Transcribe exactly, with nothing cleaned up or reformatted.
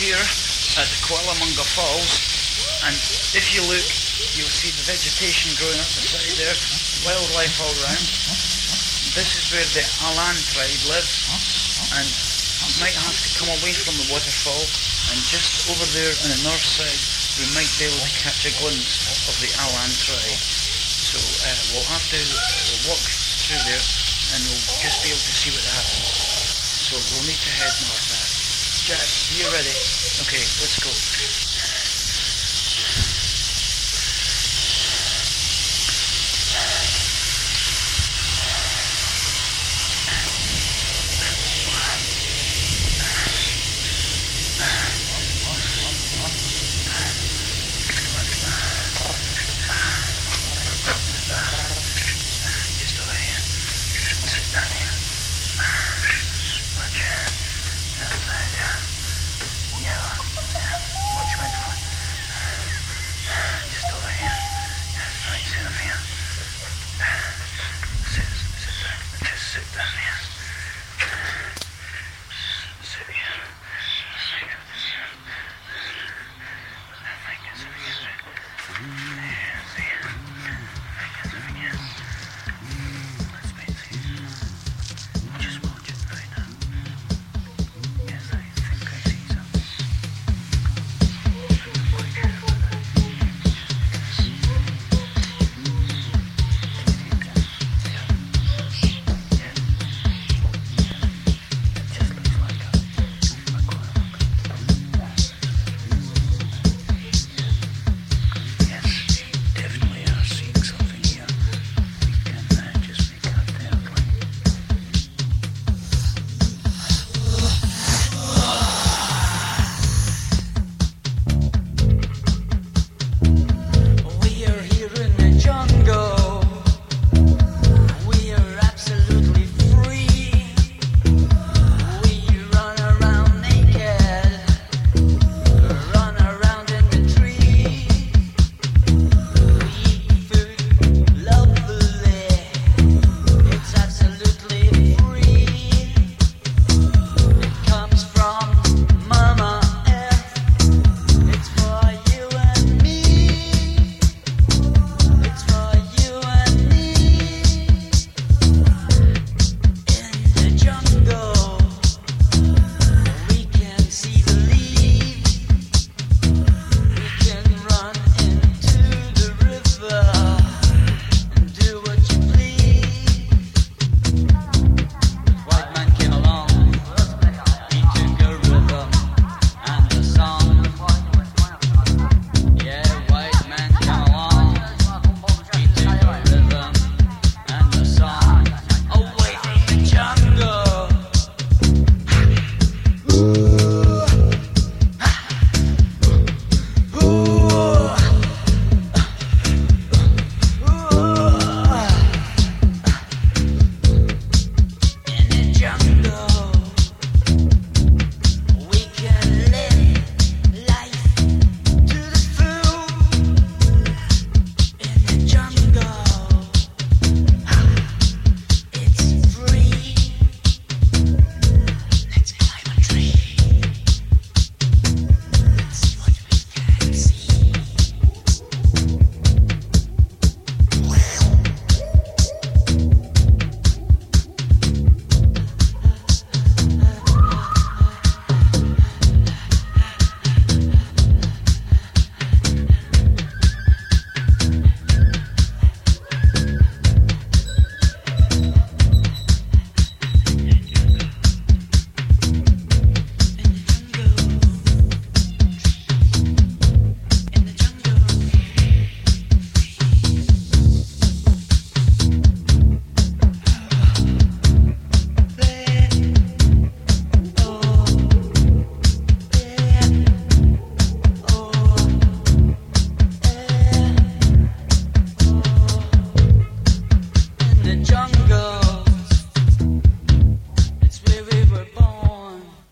here at Kualamunga Falls, and if you look, you'll see the vegetation growing up the side there, wildlife all around. This is where the Alan tribe live, and you might have to come away from the waterfall, and just over there on the north side we might be able to catch a glimpse of the Alan tribe. So uh, we'll have to we'll walk through there and we'll just be able to see what happens. So we'll need to head north now. Jack, you ready? Okay, let's go.